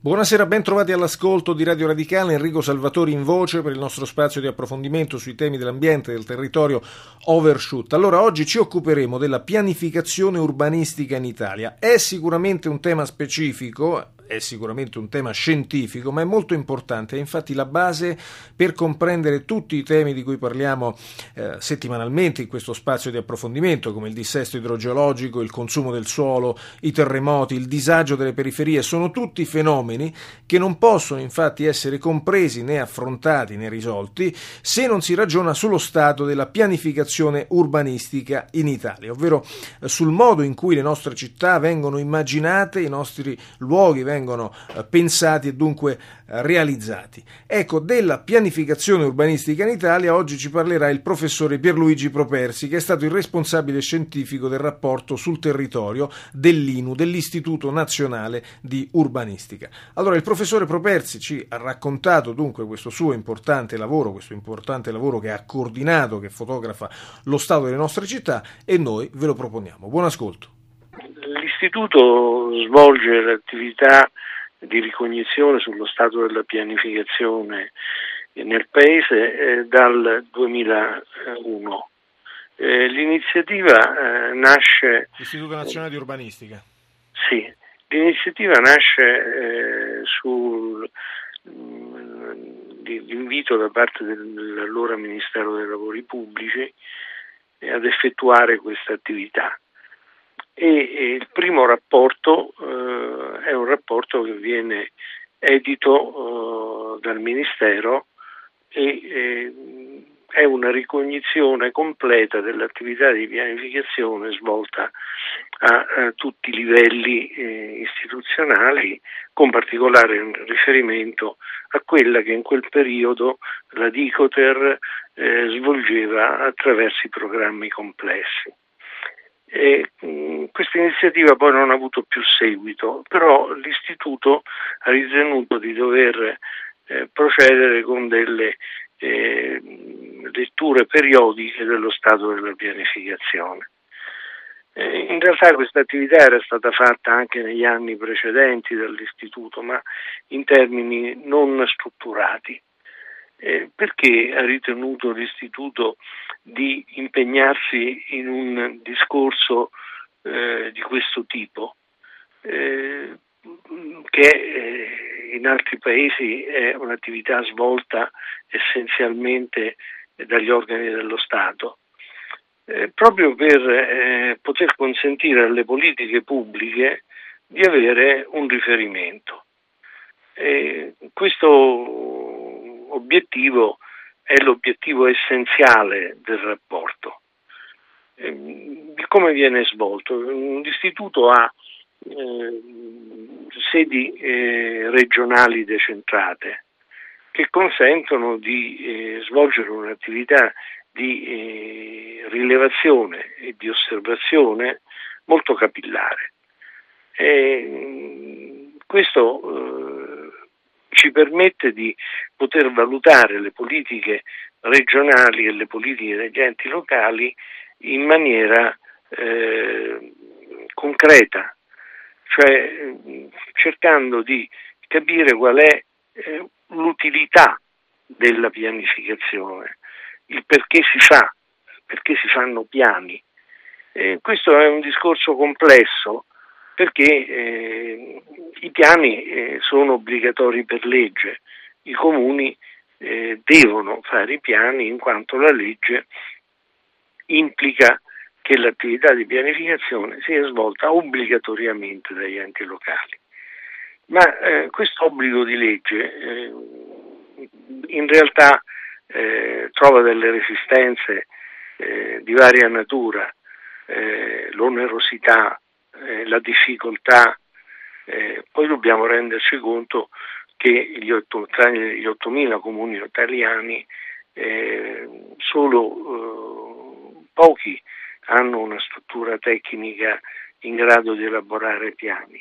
Buonasera, ben trovati all'ascolto di Radio Radicale. Enrico Salvatori in voce per il nostro spazio di approfondimento sui temi dell'ambiente e del territorio Overshoot. Allora, oggi ci occuperemo della pianificazione urbanistica in Italia. È sicuramente un tema specifico, è sicuramente un tema scientifico, ma è molto importante, è infatti la base per comprendere tutti i temi di cui parliamo settimanalmente in questo spazio di approfondimento, come il dissesto idrogeologico, il consumo del suolo, i terremoti, il disagio delle periferie. Sono tutti fenomeni che non possono infatti essere compresi né affrontati né risolti se non si ragiona sullo stato della pianificazione urbanistica in Italia, ovvero sul modo in cui le nostre città vengono immaginate, i nostri luoghi vengono pensati e dunque realizzati. Ecco, della pianificazione urbanistica in Italia oggi ci parlerà il professore Pierluigi Propersi, che è stato il responsabile scientifico del rapporto sul territorio dell'INU, dell'Istituto Nazionale di Urbanistica. Allora, il professore Propersi ci ha raccontato dunque questo suo importante lavoro che ha coordinato, che fotografa lo stato delle nostre città, e noi ve lo proponiamo. Buon ascolto. L'Istituto svolge l'attività di ricognizione sullo stato della pianificazione nel Paese dal 2001. L'iniziativa nasce... Istituto Nazionale di Urbanistica. Sì, l'iniziativa nasce l'invito da parte dell'allora Ministero dei Lavori Pubblici ad effettuare questa attività. E il primo rapporto è un rapporto che viene edito dal Ministero e è una ricognizione completa dell'attività di pianificazione svolta a tutti i livelli istituzionali, con particolare riferimento a quella che in quel periodo la Dicoter svolgeva attraverso i programmi complessi. Questa iniziativa poi non ha avuto più seguito, però l'Istituto ha ritenuto di dover procedere con delle letture periodiche dello stato della pianificazione. In realtà questa attività era stata fatta anche negli anni precedenti dall'Istituto, ma in termini non strutturati. Perché ha ritenuto l'Istituto di impegnarsi in un discorso di questo tipo, che in altri paesi è un'attività svolta essenzialmente dagli organi dello Stato, proprio per poter consentire alle politiche pubbliche di avere un riferimento. Questo obiettivo è l'obiettivo essenziale del rapporto. Come viene svolto? L'Istituto ha sedi regionali decentrate che consentono di svolgere un'attività di rilevazione e di osservazione molto capillare. Questo ci permette di poter valutare le politiche regionali e le politiche degli enti locali in maniera concreta, cioè cercando di capire qual è l'utilità della pianificazione, il perché si fanno piani. Questo è un discorso complesso, perché i piani sono obbligatori per legge, i comuni devono fare i piani in quanto la legge implica che l'attività di pianificazione sia svolta obbligatoriamente dagli enti locali. Ma questo obbligo di legge in realtà trova delle resistenze di varia natura, l'onerosità, la difficoltà, poi dobbiamo renderci conto che tra gli 8.000 comuni italiani solo pochi hanno una struttura tecnica in grado di elaborare piani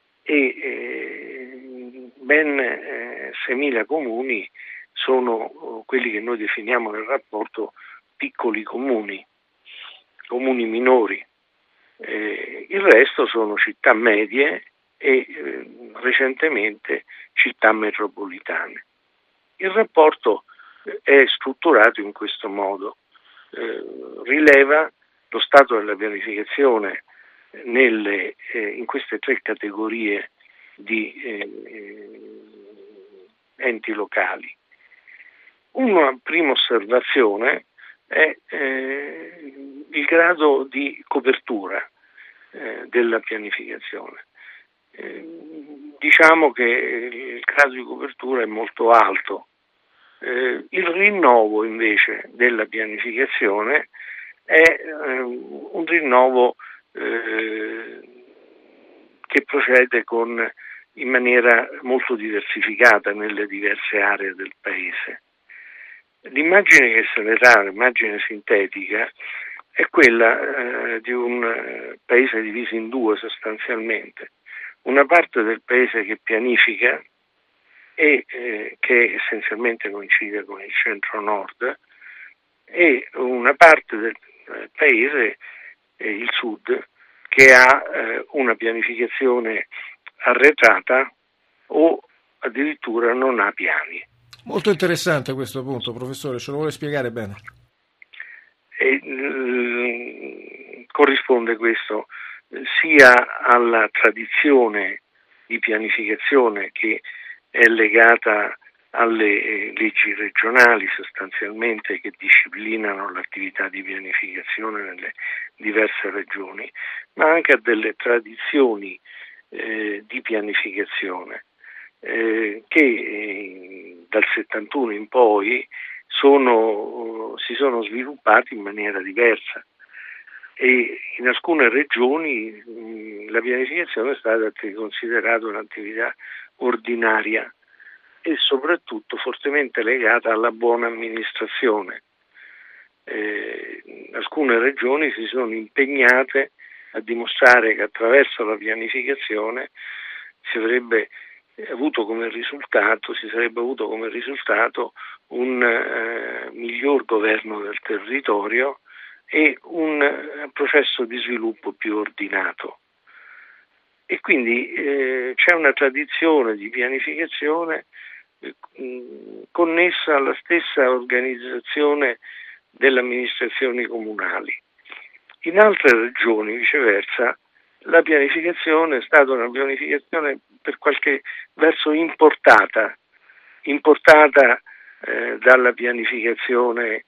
e ben 6.000 comuni sono quelli che noi definiamo nel rapporto piccoli comuni minori. Il resto sono città medie e recentemente città metropolitane. Il rapporto è strutturato in questo modo, rileva lo stato della pianificazione in queste tre categorie di enti locali. Una prima osservazione è il grado di copertura della pianificazione. Diciamo che il grado di copertura è molto alto. Il rinnovo invece della pianificazione è un rinnovo che procede in maniera molto diversificata nelle diverse aree del paese. L'immagine che se ne dà, l'immagine sintetica, è quella di un paese diviso in due sostanzialmente. Una parte del paese che pianifica e che essenzialmente coincide con il centro-nord, e una parte del paese, il sud, che ha una pianificazione arretrata o addirittura non ha piani. Molto interessante questo punto, professore, ce lo vuole spiegare bene? Corrisponde questo sia alla tradizione di pianificazione che è legata alle leggi regionali sostanzialmente che disciplinano l'attività di pianificazione nelle diverse regioni, ma anche a delle tradizioni di pianificazione che dal 71 in poi si sono sviluppati in maniera diversa, e in alcune regioni la pianificazione è stata considerata un'attività ordinaria e soprattutto fortemente legata alla buona amministrazione. Alcune regioni si sono impegnate a dimostrare che attraverso la pianificazione si sarebbe avuto come risultato un miglior governo del territorio e un processo di sviluppo più ordinato. E quindi c'è una tradizione di pianificazione connessa alla stessa organizzazione delle amministrazioni comunali. In altre regioni, viceversa, la pianificazione è stata una pianificazione per qualche verso importata dalla pianificazione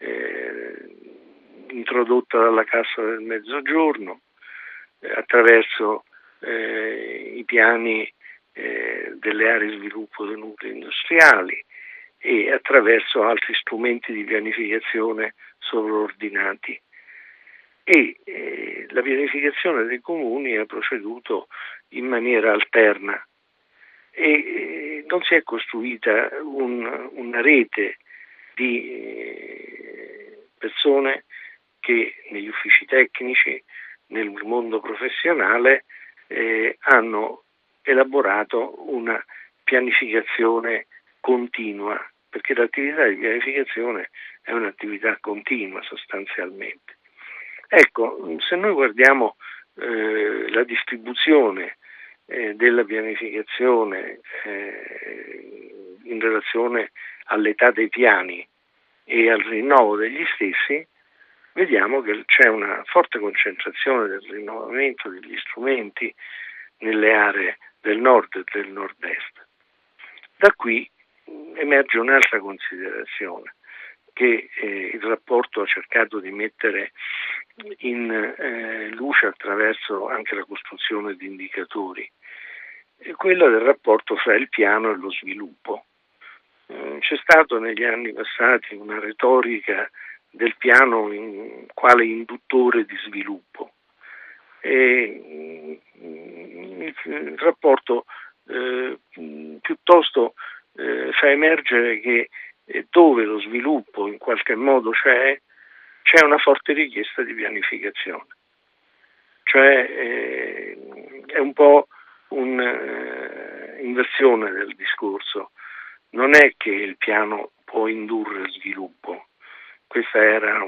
introdotta dalla Cassa del Mezzogiorno attraverso i piani delle aree di sviluppo dei nuclei industriali e attraverso altri strumenti di pianificazione sovraordinati. E la pianificazione dei comuni ha proceduto in maniera alterna e non si è costruita una rete di persone che negli uffici tecnici, nel mondo professionale, hanno elaborato una pianificazione continua, perché l'attività di pianificazione è un'attività continua sostanzialmente. Ecco, se noi guardiamo la distribuzione della pianificazione in relazione all'età dei piani e al rinnovo degli stessi, vediamo che c'è una forte concentrazione del rinnovamento degli strumenti nelle aree del nord e del nord-est. Da qui emerge un'altra considerazione che il rapporto ha cercato di mettere in luce attraverso anche la costruzione di indicatori, è quella del rapporto fra il piano e lo sviluppo. C'è stato negli anni passati una retorica del piano quale induttore di sviluppo e il rapporto piuttosto fa emergere che dove lo sviluppo in qualche modo c'è una forte richiesta di pianificazione, cioè è un po' un'inversione del discorso. Non è che il piano può indurre sviluppo, questa era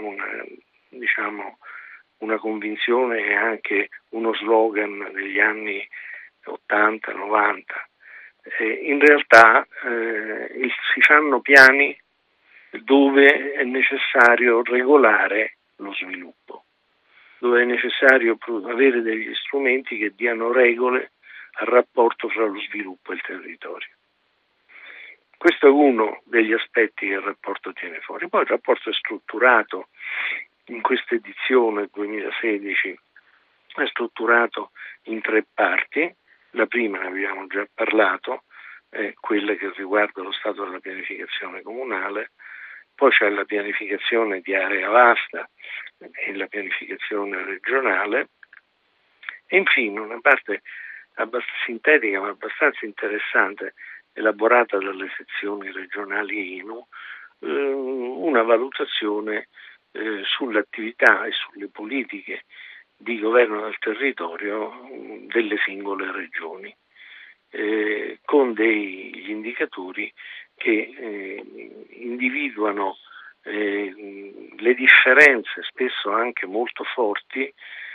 una convinzione e anche uno slogan degli anni 80, 90. In realtà si fanno piani dove è necessario regolare lo sviluppo, dove è necessario avere degli strumenti che diano regole al rapporto fra lo sviluppo e il territorio. Questo è uno degli aspetti che il rapporto tiene fuori. Poi il rapporto è strutturato, in questa edizione 2016, è strutturato in 3 parti. La prima, ne abbiamo già parlato, è quella che riguarda lo stato della pianificazione comunale, poi c'è la pianificazione di area vasta e la pianificazione regionale, e infine una parte abbastanza sintetica ma abbastanza interessante, elaborata dalle sezioni regionali INU, una valutazione sull'attività e sulle politiche di governo del territorio delle singole regioni, con degli indicatori che individuano le differenze, spesso anche molto forti,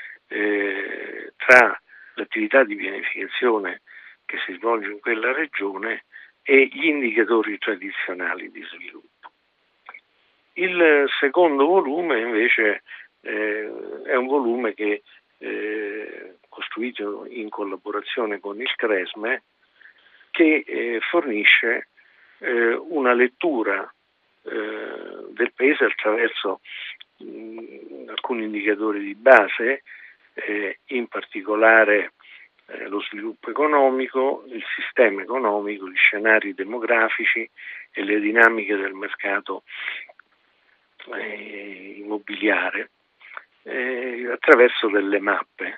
tra l'attività di pianificazione che si svolge in quella regione e gli indicatori tradizionali di sviluppo. Il secondo volume invece è un volume che costruito in collaborazione con il CRESME, che fornisce una lettura del paese attraverso alcuni indicatori di base, in particolare lo sviluppo economico, il sistema economico, gli scenari demografici e le dinamiche del mercato immobiliare, attraverso delle mappe.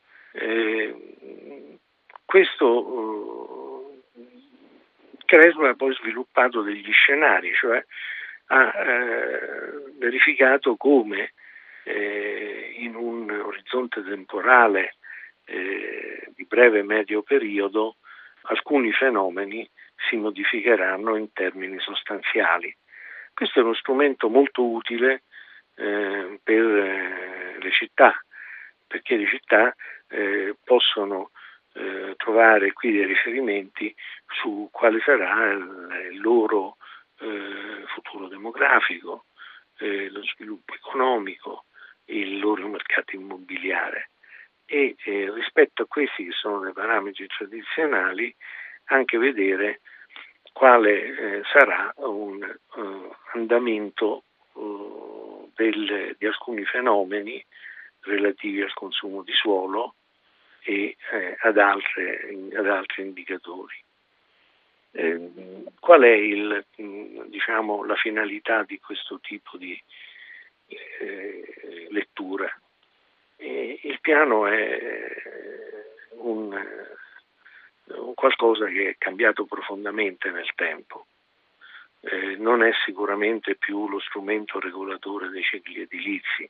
Questo CRESME ha poi sviluppato degli scenari, cioè ha verificato come in un orizzonte temporale di breve e medio periodo alcuni fenomeni si modificheranno in termini sostanziali. Questo è uno strumento molto utile per le città, perché le città possono trovare qui dei riferimenti su quale sarà il loro futuro demografico, lo sviluppo economico, il loro mercato immobiliare, e rispetto a questi che sono dei parametri tradizionali anche vedere quale sarà un andamento di alcuni fenomeni relativi al consumo di suolo e ad altri indicatori. Qual è la finalità di questo tipo di lettura? Il piano è un qualcosa che è cambiato profondamente nel tempo. Non è sicuramente più lo strumento regolatore dei cicli edilizi,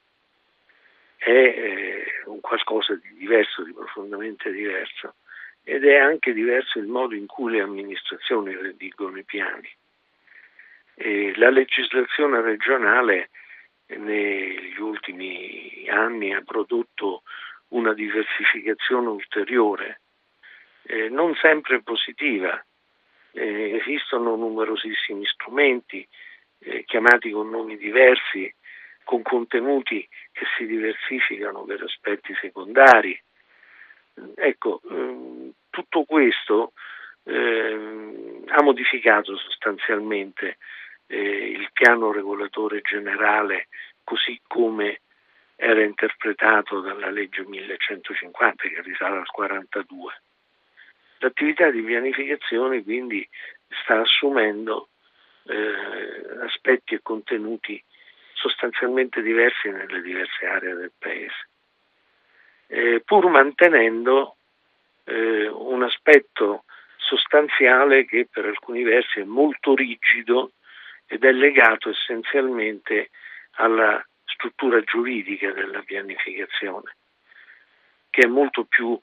è un qualcosa di diverso, di profondamente diverso, ed è anche diverso il modo in cui le amministrazioni redigono i piani. La legislazione regionale negli ultimi anni ha prodotto una diversificazione ulteriore, non sempre positiva. Esistono numerosissimi strumenti chiamati con nomi diversi, con contenuti che si diversificano per aspetti secondari. Ecco, tutto questo ha modificato sostanzialmente il piano regolatore generale così come era interpretato dalla legge 1150, che risale al 42. L'attività di pianificazione quindi sta assumendo aspetti e contenuti sostanzialmente diversi nelle diverse aree del paese, pur mantenendo un aspetto sostanziale che per alcuni versi è molto rigido ed è legato essenzialmente alla struttura giuridica della pianificazione, che è molto più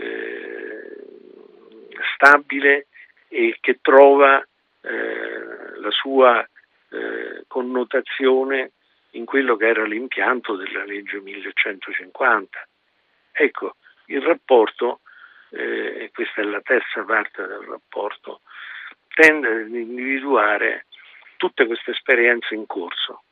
stabile e che trova la sua connotazione in quello che era l'impianto della legge 1150. Ecco, il rapporto e questa è la terza parte del rapporto, tende ad individuare tutte queste esperienze in corso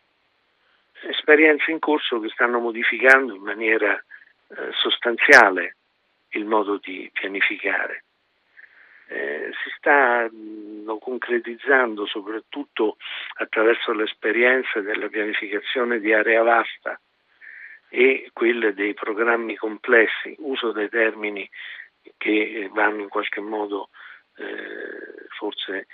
che stanno modificando in maniera sostanziale il modo di pianificare. Si stanno concretizzando soprattutto attraverso l'esperienza della pianificazione di area vasta e quelle dei programmi complessi, uso dei termini che vanno in qualche modo forse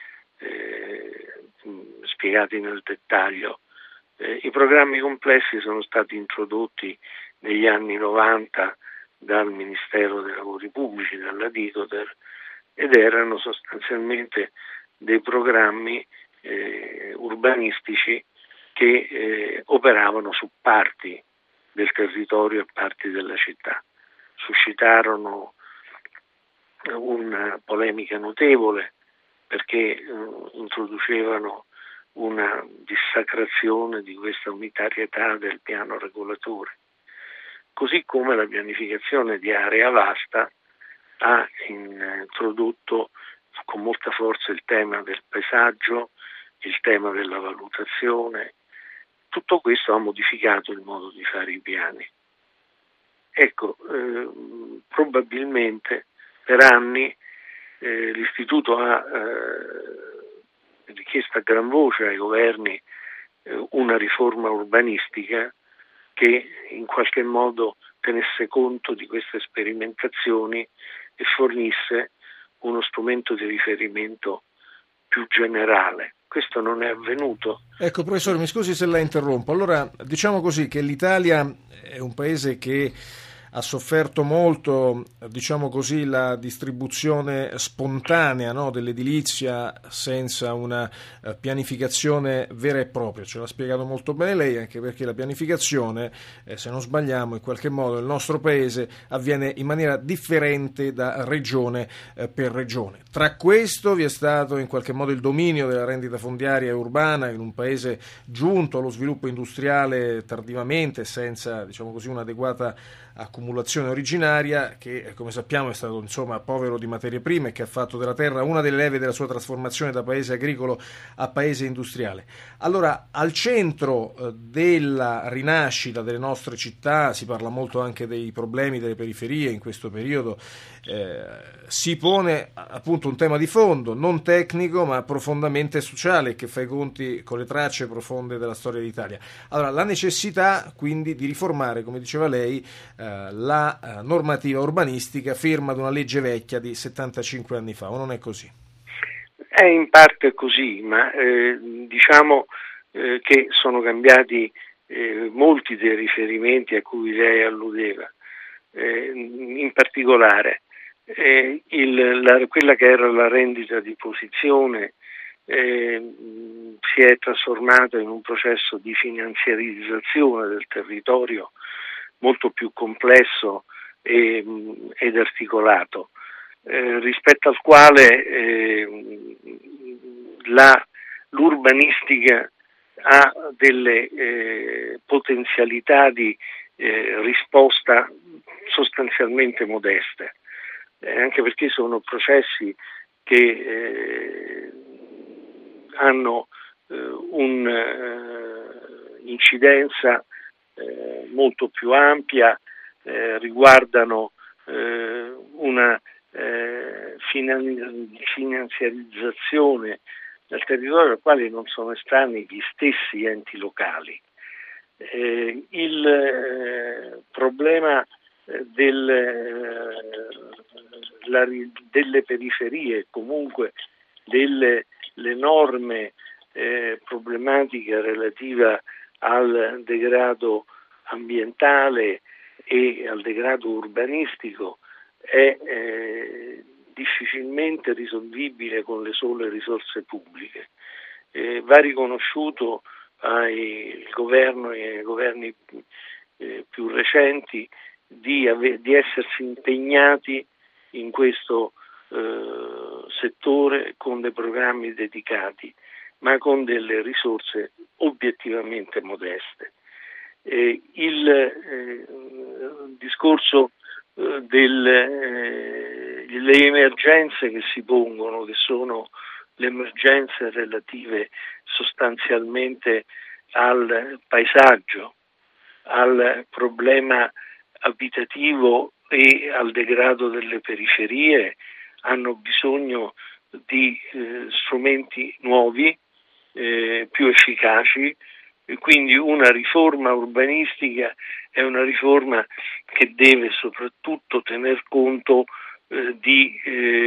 spiegati nel dettaglio. I programmi complessi sono stati introdotti negli anni 90 dal Ministero dei Lavori Pubblici, dalla Dicoter, ed erano sostanzialmente dei programmi urbanistici che operavano su parti del territorio e parti della città. Suscitarono una polemica notevole perché introducevano una dissacrazione di questa unitarietà del piano regolatore, così come la pianificazione di area vasta ha introdotto con molta forza il tema del paesaggio, il tema della valutazione. Tutto questo ha modificato il modo di fare i piani. Ecco, probabilmente per anni l'Istituto ha richiesto a gran voce ai governi una riforma urbanistica che in qualche modo tenesse conto di queste sperimentazioni e fornisse uno strumento di riferimento più generale. Questo non è avvenuto. Ecco, professore, mi scusi se la interrompo. Allora, diciamo così che l'Italia è un paese che ha sofferto molto, diciamo così, la distribuzione spontanea, no, dell'edilizia senza una pianificazione vera e propria. Ce l'ha spiegato molto bene lei, anche perché la pianificazione, se non sbagliamo, in qualche modo nel nostro paese avviene in maniera differente da regione per regione. Tra questo vi è stato in qualche modo il dominio della rendita fondiaria urbana in un paese giunto allo sviluppo industriale tardivamente, senza, diciamo così, un'adeguata accumulazione originaria, che come sappiamo è stato insomma povero di materie prime, che ha fatto della terra una delle leve della sua trasformazione da paese agricolo a paese industriale. Allora, al centro della rinascita delle nostre città, si parla molto anche dei problemi delle periferie in questo periodo, si pone appunto un tema di fondo, non tecnico ma profondamente sociale, che fa i conti con le tracce profonde della storia d'Italia. Allora, la necessità quindi di riformare, come diceva lei, la normativa urbanistica firma ad una legge vecchia di 75 anni fa, o non è così? È in parte così, ma diciamo che sono cambiati molti dei riferimenti a cui lei alludeva. In particolare quella che era la rendita di posizione si è trasformata in un processo di finanziarizzazione del territorio molto più complesso ed articolato, rispetto al quale l'urbanistica ha delle potenzialità di risposta sostanzialmente modeste, anche perché sono processi che hanno un'incidenza molto più ampia, riguardano una finanziarizzazione del territorio al quale non sono estranei gli stessi enti locali. Il problema delle periferie, comunque l'enorme problematica relativa al degrado ambientale e al degrado urbanistico è difficilmente risolvibile con le sole risorse pubbliche. Va riconosciuto al governo e ai governi più recenti di essersi impegnati in questo settore con dei programmi dedicati, ma con delle risorse obiettivamente modeste. Il discorso delle emergenze che si pongono, che sono le emergenze relative sostanzialmente al paesaggio, al problema abitativo e al degrado delle periferie, hanno bisogno di strumenti nuovi, più efficaci, e quindi una riforma urbanistica è una riforma che deve soprattutto tener conto di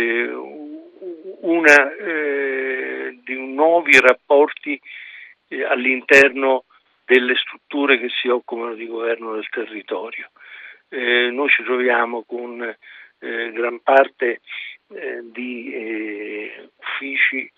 nuovi rapporti all'interno delle strutture che si occupano di governo del territorio. Noi ci troviamo con gran parte di uffici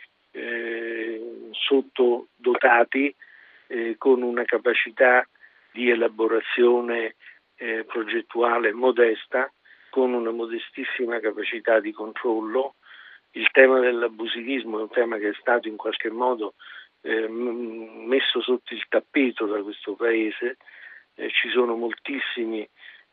sottodotati, con una capacità di elaborazione progettuale modesta, con una modestissima capacità di controllo. Il tema dell'abusivismo è un tema che è stato in qualche modo messo sotto il tappeto da questo Paese. Ci sono moltissimi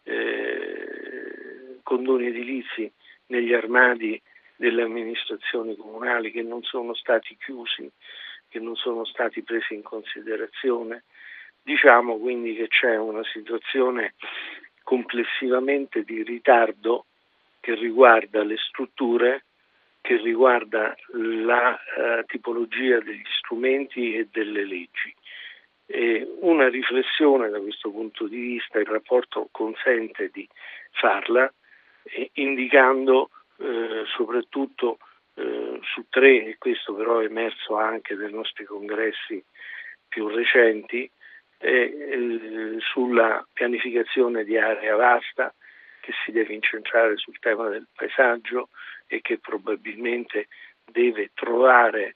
condoni edilizi negli armadi delle amministrazioni comunali che non sono stati chiusi, che non sono stati presi in considerazione. Diciamo quindi che c'è una situazione complessivamente di ritardo che riguarda le strutture, che riguarda la tipologia degli strumenti e delle leggi. Una riflessione da questo punto di vista il rapporto consente di farla, indicando soprattutto su tre, e questo però è emerso anche dai nostri congressi più recenti, sulla pianificazione di area vasta, che si deve incentrare sul tema del paesaggio e che probabilmente deve trovare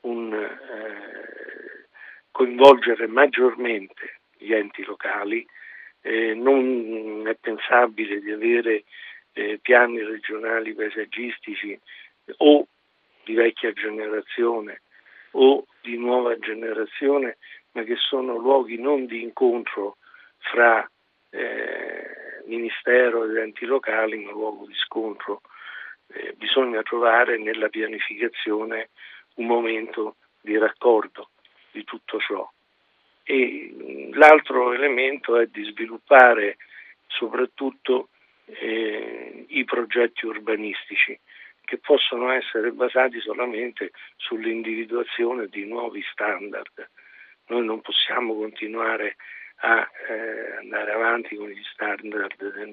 coinvolgere maggiormente gli enti locali. Non è pensabile di avere piani regionali paesaggistici o di vecchia generazione o di nuova generazione, ma che sono luoghi non di incontro fra Ministero ed enti locali, ma luogo di scontro. Bisogna trovare nella pianificazione un momento di raccordo di tutto ciò. E l'altro elemento è di sviluppare soprattutto i progetti urbanistici, che possono essere basati solamente sull'individuazione di nuovi standard. Noi non possiamo continuare a andare avanti con gli standard del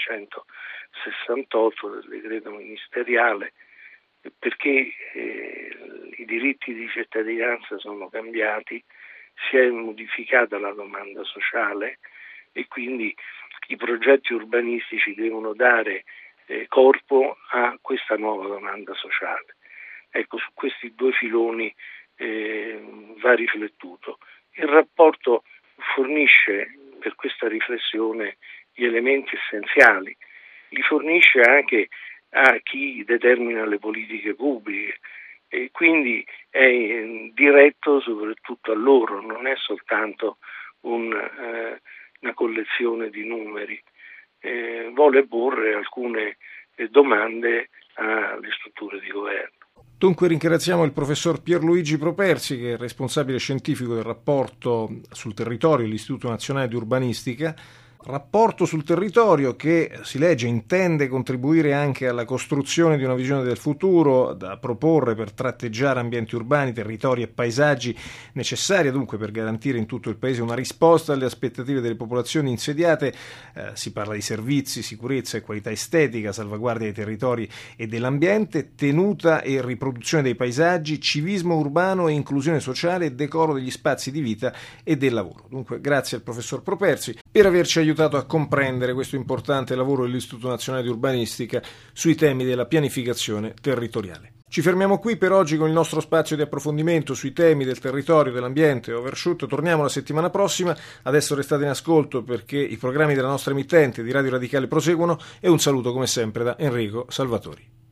1968 del decreto ministeriale, perché i diritti di cittadinanza sono cambiati, si è modificata la domanda sociale e quindi i progetti urbanistici devono dare corpo a questa nuova domanda sociale. Ecco, su questi due filoni va riflettuto. Il rapporto fornisce per questa riflessione gli elementi essenziali, li fornisce anche a chi determina le politiche pubbliche e quindi è diretto soprattutto a loro, non è soltanto una collezione di numeri. Vuole porre alcune domande alle strutture di governo. Dunque ringraziamo il professor Pierluigi Properzi, che è responsabile scientifico del rapporto sul territorio dell'Istituto Nazionale di Urbanistica. Rapporto sul territorio che, si legge, intende contribuire anche alla costruzione di una visione del futuro da proporre per tratteggiare ambienti urbani, territori e paesaggi, necessaria dunque per garantire in tutto il Paese una risposta alle aspettative delle popolazioni insediate. Si parla di servizi, sicurezza e qualità estetica, salvaguardia dei territori e dell'ambiente, tenuta e riproduzione dei paesaggi, civismo urbano e inclusione sociale e decoro degli spazi di vita e del lavoro. Dunque grazie al professor Properzi per averci aiutato a comprendere questo importante lavoro dell'Istituto Nazionale di Urbanistica sui temi della pianificazione territoriale. Ci fermiamo qui per oggi con il nostro spazio di approfondimento sui temi del territorio, dell'ambiente Overshoot. Torniamo la settimana prossima. Adesso restate in ascolto perché i programmi della nostra emittente di Radio Radicale proseguono e un saluto come sempre da Enrico Salvatori.